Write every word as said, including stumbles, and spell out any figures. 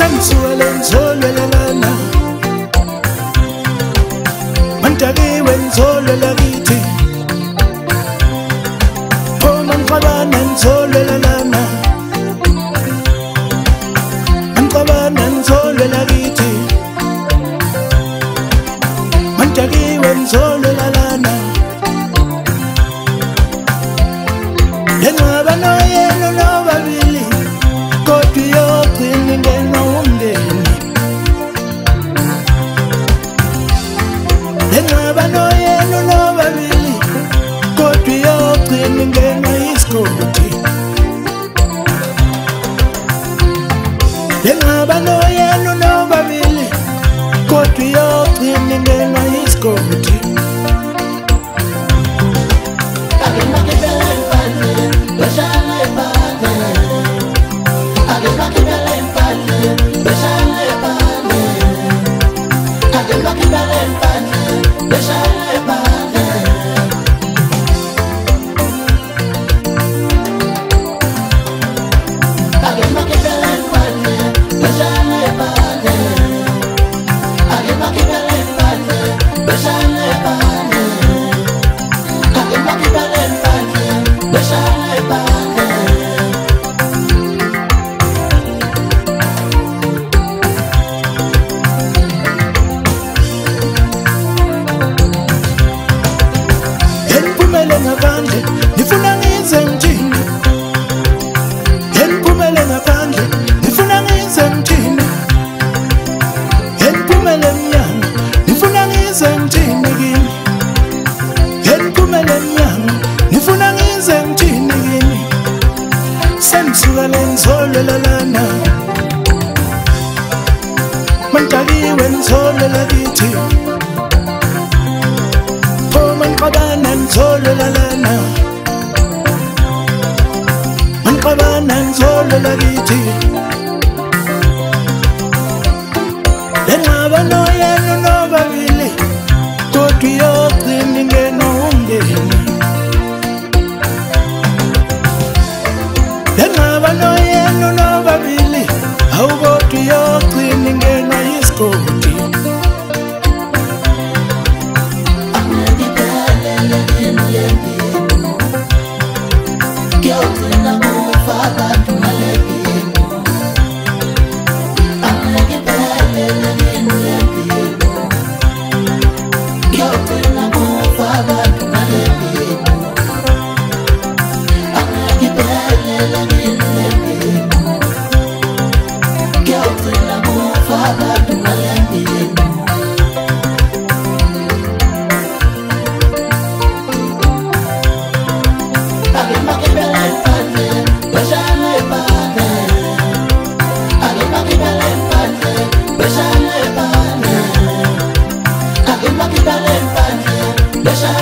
Sensual and solelana Mantagi when solelagiti Oh man qaban and solelana Man qaban and solelagiti Mantagi when solelana Lenga bano yeno no babili Kotu yo kwininge no ungeni Lenga bano yeno no babili Kotu yo kwininge no iskoti Lenga bano yeno no babili Kotu yo kwininge no iskoti Nifuna ngize mjini Yenipumele ngaphandle Nifuna ngize mjini Yenipumele mnyanga Nifuna ngize mjini kini Yenipumele mnyanga Nifuna ngize mjini kini Sensuka lensolelana Mantakiwe nsolelakiti Oh man qabana nsolelana Man qabana nsolelakiti Lenga bano yeno no babili Kotu yo kwininge no ungeni Lenga bano yeno no babili Au kotu yo kwininge no iskoti Beshale